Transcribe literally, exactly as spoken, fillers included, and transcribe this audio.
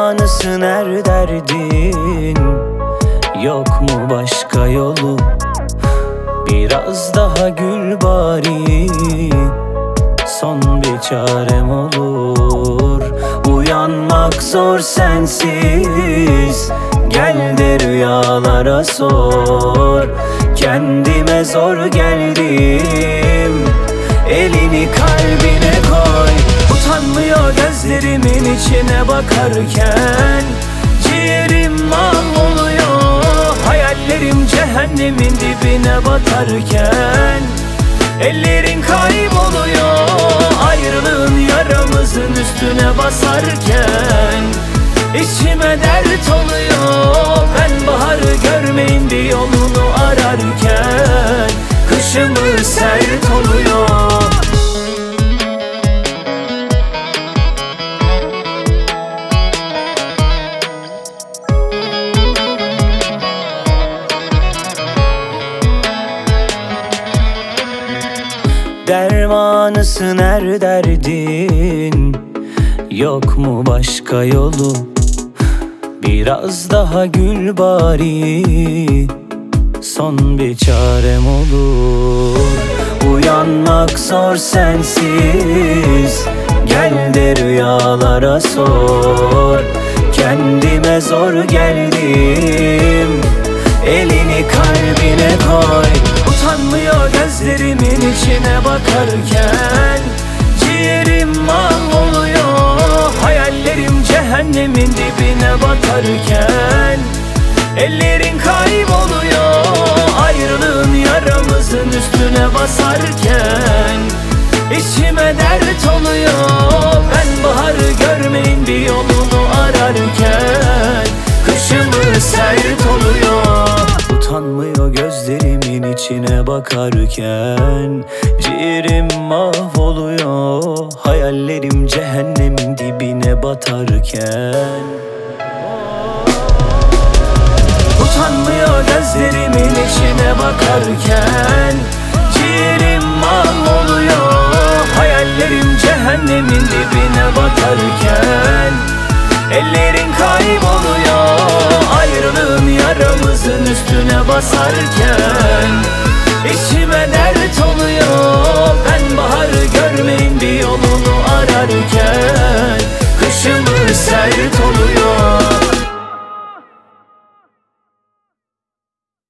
Dermanısın her derdin, yok mu başka yolu? Biraz daha gül bari, son bir çarem olur. Uyanmak zor sensiz, gel de rüyalara sor. Kendime zor geldim, elini kalbine koy. Utanmıyor gözlerimin içine bakarken, ciğerim mahvoluyor. Hayallerim cehennemin dibine batarken, ellerin kayboluyor. Ayrılığın yaramızın üstüne basarken, içime dert oluyor. Ben baharı görmeyince yolunu ararken, kışımı sert oluyor. Dermanısın her derdin, yok mu başka yolu? Biraz daha gül bari, son bir çarem olur. Uyanmak zor sensiz, gel de rüyalara sor. Kendime zor geldim, elini kalbine koy. Utanmıyor gözlerimin içine bakarken, ciğerim mahvoluyor. Hayallerim cehennemin dibine batarken, ellerin kayboluyor. Ayrılığın yaramızın üstüne basarken, içime dert oluyor. Ben baharı görmeyince yolunu ararken, kışımı sert oluyor. Utanmıyor gözlerimin içine bakarken, ciğerim mahvoluyor. Hayallerim cehennemin dibine batarken. Utanmıyor gözlerimin içine bakarken, ciğerim mahvoluyor. Hayallerim cehennemin dibine batarken, ellerin kayboluyor. Ayrılığın yaramızın üstüne basarken, içime dert oluyor. Ben baharı görmeyince yolunu ararken, kışımı sert oluyor.